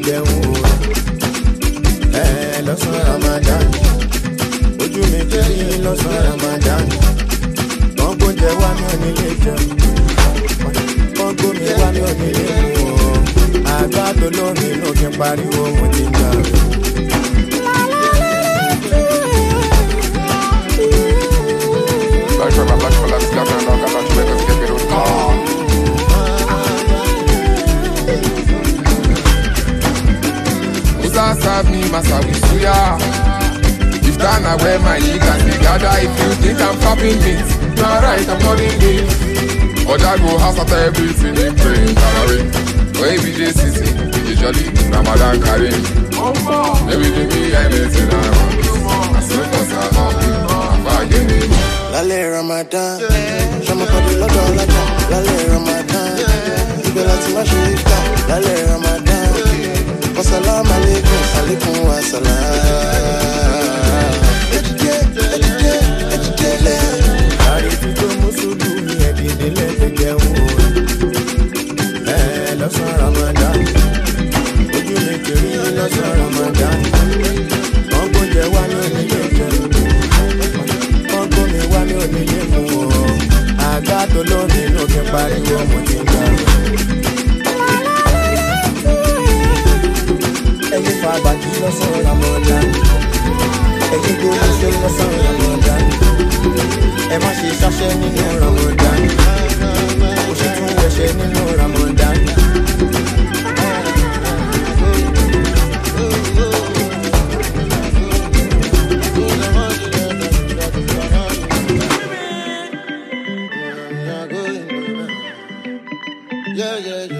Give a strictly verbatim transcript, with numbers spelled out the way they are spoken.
jẹun o. Ẹ lọ́sàn Ramadan. Ojú mi jẹ́ yín lọ́sàn Ramadan. Wọ́n gbóúnjẹ wá mi ò nílé jẹun. Wọ́n gbómi wá mi ò nílé mu o. Àgbà tó lómi inú kí n pariwo mo ti ń gbà. Black for black for black for black for black for black for black for Musa serve me masa with suya. If Ghana where my niggas they gather, if you think I'm fapping it, nah right, I'm calling it. Oja go house after everything they praying, Gallery. Oh, every day sissy, usually Ramadan Karim. Every day me anything I want. I swear for Salah, I'm bagging it. Lálẹ́ Ramadan, ṣọmọ pàdé lọ́dọ̀ ọlọ́jà. Lálẹ́ Ramadan, ibẹ̀ láti má ṣe ká. Lálẹ́ Ramadan, wasalaamu alaikum, alaikum wassalam. Ejide, ejide, ejide lẹ. Àrífi tó Mùsùlùmí ẹ̀dídé lẹ́gbẹ̀ẹ́ jẹun o. Ẹ lọ́sàn Ramadan, ojú mi kiri lọ́sàn Ramadan. Wọ́n gbóúnjẹ wá ní onílé jẹun. Wá mi ò nílé mu o. Àgbà tó lómi inú kí n pariwo mo ti ń gbà. Ẹyin fa bàtí lọ́sàn Ramadan. Ẹyin gbogbo ṣe lọ́sàn Ramadan. Ẹ má ṣe ṣáṣẹ́ nínú Ramadan. Mo ṣe tún wẹ̀ṣẹ̀ nínú Ramadan. Yeah, yeah, yeah.